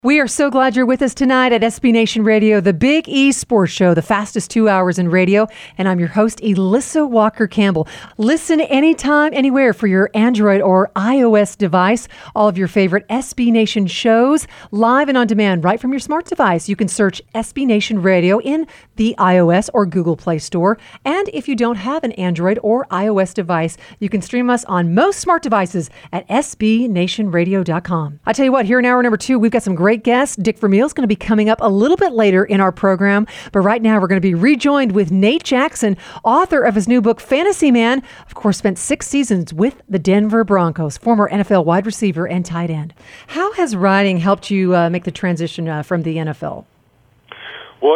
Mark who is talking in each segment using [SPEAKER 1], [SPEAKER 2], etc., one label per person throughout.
[SPEAKER 1] We are so glad you're with us tonight at SB Nation Radio, the Big E Sports Show, the fastest 2 hours in radio. And I'm your host, Elissa Walker Campbell. Listen anytime, anywhere for your Android or iOS device. All of your favorite SB Nation shows, live and on demand, right from your smart device. You can search SB Nation Radio in the iOS or Google Play Store. And if you don't have an Android or iOS device, you can stream us on most smart devices at sbnationradio.com. I tell you what, here in hour number 2, we've got some great guest. Dick Vermeil is going to be coming up a little bit later in our program. But right now, we're going to be rejoined with Nate Jackson, author of his new book, Fantasy Man. Of course, spent 6 seasons with the Denver Broncos, former NFL wide receiver and tight end. How has writing helped you make the transition from the NFL?
[SPEAKER 2] Well,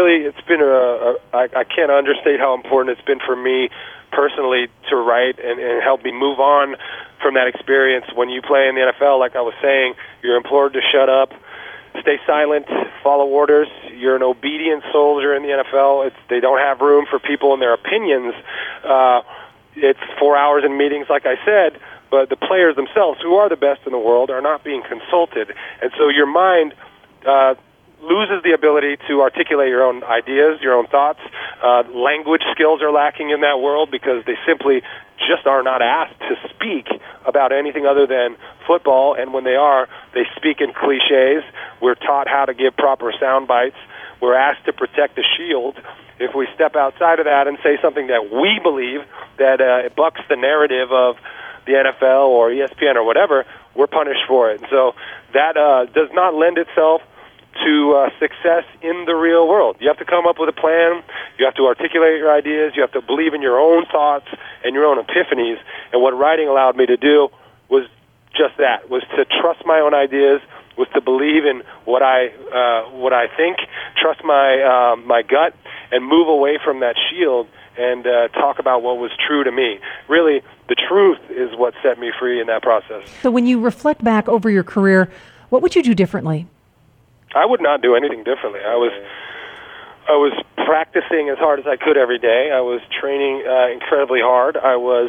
[SPEAKER 2] I can't understate how important it's been for me personally to write and help me move on from that experience. When you play in the NFL, like I was saying, you're implored to shut up, stay silent, follow orders. You're an obedient soldier in the NFL. They don't have room for people and their opinions. It's 4 hours in meetings, like I said, but the players themselves, who are the best in the world, are not being consulted. And so your mind loses the ability to articulate your own ideas, your own thoughts. Language skills are lacking in that world because they simply just are not asked to speak about anything other than football, and when they are, they speak in cliches. We're taught how to give proper sound bites. We're asked to protect the shield. If we step outside of that and say something that we believe that it bucks the narrative of the NFL or ESPN or whatever, we're punished for it. And so that does not lend itself to success in the real world. You have to come up with a plan. You have to articulate your ideas. You have to believe in your own thoughts and your own epiphanies. And what writing allowed me to do was just that, was to trust my own ideas, was to believe in what I think, trust my gut, and move away from that shield and talk about what was true to me. Really, the truth is what set me free in that process.
[SPEAKER 1] So when you reflect back over your career, what would you do differently?
[SPEAKER 2] I would not do anything differently. I was practicing as hard as I could every day. I was training incredibly hard. I was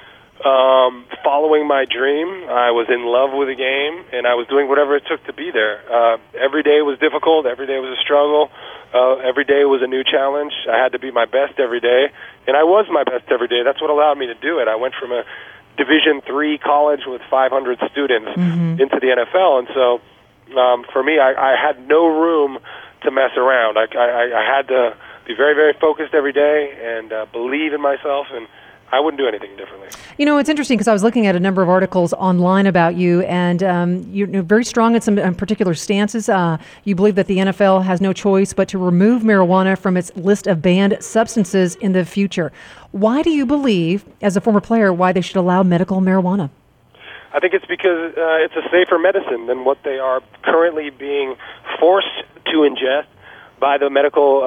[SPEAKER 2] following my dream. I was in love with the game, and I was doing whatever it took to be there. Every day was difficult. Every day was a struggle. Every day was a new challenge. I had to be my best every day, and I was my best every day. That's what allowed me to do it. I went from a Division III college with 500 students into the NFL, and so for me, I had no room to mess around. I had to be very, very focused every day and believe in myself, and I wouldn't do anything differently.
[SPEAKER 1] You know, it's interesting because I was looking at a number of articles online about you, and you're very strong in some particular stances. You believe that the NFL has no choice but to remove marijuana from its list of banned substances in the future. Why do you believe, as a former player, why they should allow medical marijuana?
[SPEAKER 2] I think it's because it's a safer medicine than what they are currently being forced to ingest by the medical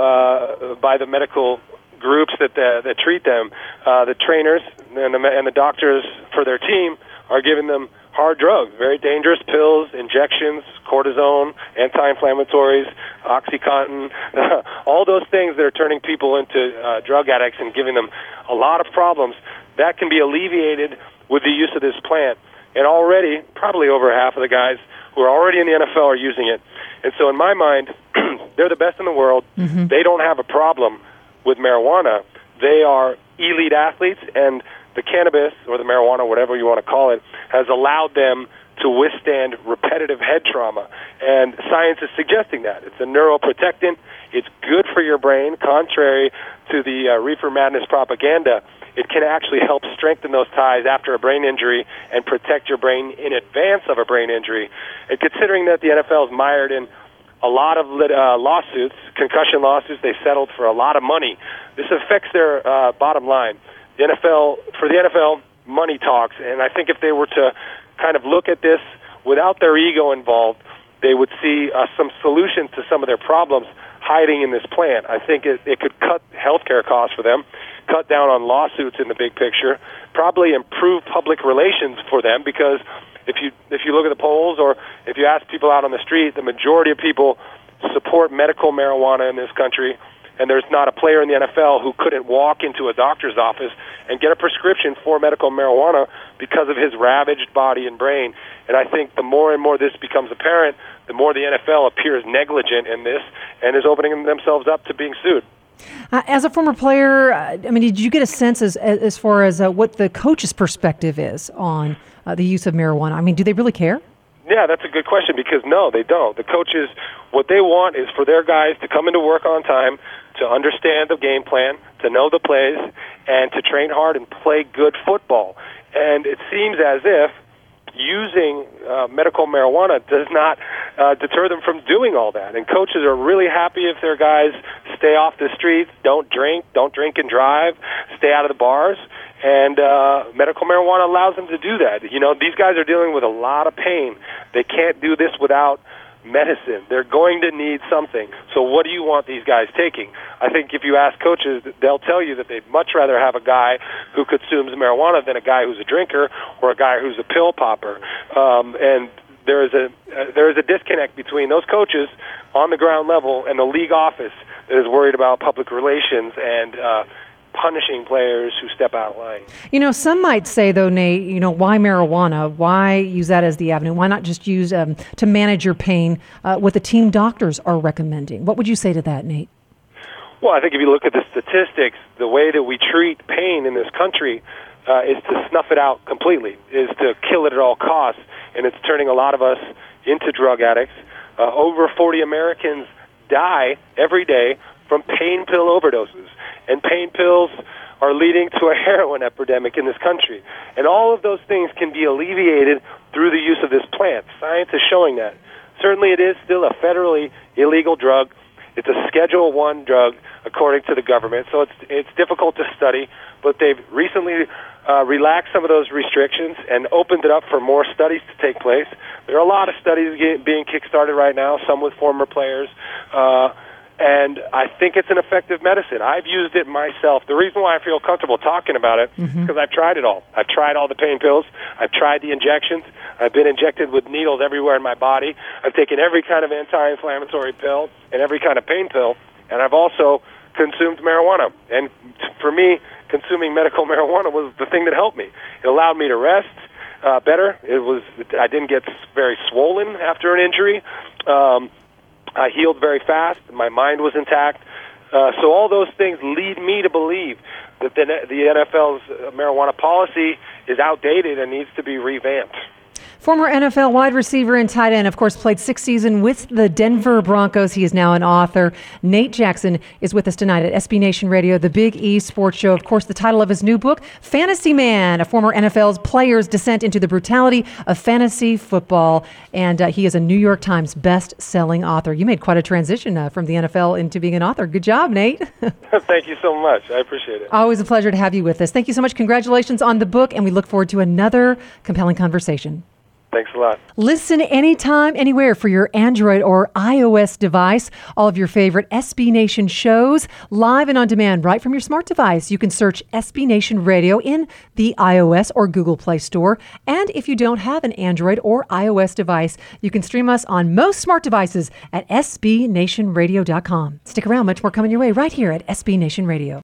[SPEAKER 2] groups that treat them. The trainers and the doctors for their team are giving them hard drugs, very dangerous pills, injections, cortisone, anti-inflammatories, OxyContin, all those things that are turning people into drug addicts and giving them a lot of problems. That can be alleviated with the use of this plant. And already, probably over half of the guys who are already in the NFL are using it. And so in my mind, they're the best in the world. They don't have a problem with marijuana. They are elite athletes, and the cannabis, or the marijuana, whatever you want to call it, has allowed them to withstand repetitive head trauma. And science is suggesting that. It's a neuroprotectant. It's good for your brain, contrary to the reefer madness propaganda. It can actually help strengthen those ties after a brain injury and protect your brain in advance of a brain injury. And considering that the NFL is mired in a lot of lawsuits, concussion lawsuits, they settled for a lot of money. This affects their bottom line. For the NFL, money talks, and I think if they were to kind of look at this without their ego involved, they would see some solutions to some of their problems hiding in this plan. I think it could cut healthcare costs for them, cut down on lawsuits in the big picture, probably improve public relations for them, because if you look at the polls or if you ask people out on the street, the majority of people support medical marijuana in this country, and there's not a player in the NFL who couldn't walk into a doctor's office and get a prescription for medical marijuana because of his ravaged body and brain. And I think the more and more this becomes apparent, the more the NFL appears negligent in this and is opening themselves up to being sued.
[SPEAKER 1] As a former player, did you get a sense as far as what the coach's perspective is on the use of marijuana? Do they really care?
[SPEAKER 2] Yeah, that's a good question, because no, they don't. The coaches, what they want is for their guys to come into work on time, to understand the game plan, to know the plays, and to train hard and play good football. And it seems as if using medical marijuana does not deter them from doing all that. And coaches are really happy if their guys stay off the streets, don't drink and drive, stay out of the bars. And medical marijuana allows them to do that. These guys are dealing with a lot of pain. They can't do this without medicine. They're going to need something. So what do you want these guys taking? I think if you ask coaches, they'll tell you that they'd much rather have a guy who consumes marijuana than a guy who's a drinker or a guy who's a pill popper. And there is a disconnect between those coaches on the ground level and the league office that is worried about public relations and punishing players who step out of line.
[SPEAKER 1] Some might say, though, Nate, why marijuana? Why use that as the avenue? Why not just use to manage your pain what the team doctors are recommending? What would you say to that, Nate?
[SPEAKER 2] Well, I think if you look at the statistics, the way that we treat pain in this country is to snuff it out completely, is to kill it at all costs, and it's turning a lot of us into drug addicts. Over 40 Americans die every day from pain pill overdoses. And pain pills are leading to a heroin epidemic in this country. And all of those things can be alleviated through the use of this plant. Science is showing that. Certainly it is still a federally illegal drug. It's a Schedule I drug, according to the government, so it's difficult to study. But they've recently relaxed some of those restrictions and opened it up for more studies to take place. There are a lot of studies being kickstarted right now, some with former players, and I think it's an effective medicine. I've used it myself. The reason why I feel comfortable talking about it is because I've tried it all. I've tried all the pain pills. I've tried the injections. I've been injected with needles everywhere in my body. I've taken every kind of anti-inflammatory pill and every kind of pain pill. And I've also consumed marijuana. And for me, consuming medical marijuana was the thing that helped me. It allowed me to rest better. I didn't get very swollen after an injury. I healed very fast. My mind was intact. So all those things lead me to believe that the NFL's marijuana policy is outdated and needs to be revamped.
[SPEAKER 1] Former NFL wide receiver and tight end, of course, played 6 seasons with the Denver Broncos. He is now an author. Nate Jackson is with us tonight at SB Nation Radio, the Big E Sports Show. Of course, the title of his new book, Fantasy Man, a former NFL's player's descent into the brutality of fantasy football. And he is a New York Times best-selling author. You made quite a transition from the NFL into being an author. Good job, Nate.
[SPEAKER 2] Thank you so much. I appreciate it.
[SPEAKER 1] Always a pleasure to have you with us. Thank you so much. Congratulations on the book, and we look forward to another compelling conversation.
[SPEAKER 2] Thanks a lot.
[SPEAKER 1] Listen anytime, anywhere for your Android or iOS device. All of your favorite SB Nation shows live and on demand right from your smart device. You can search SB Nation Radio in the iOS or Google Play Store. And if you don't have an Android or iOS device, you can stream us on most smart devices at sbnationradio.com. Stick around, much more coming your way right here at SB Nation Radio.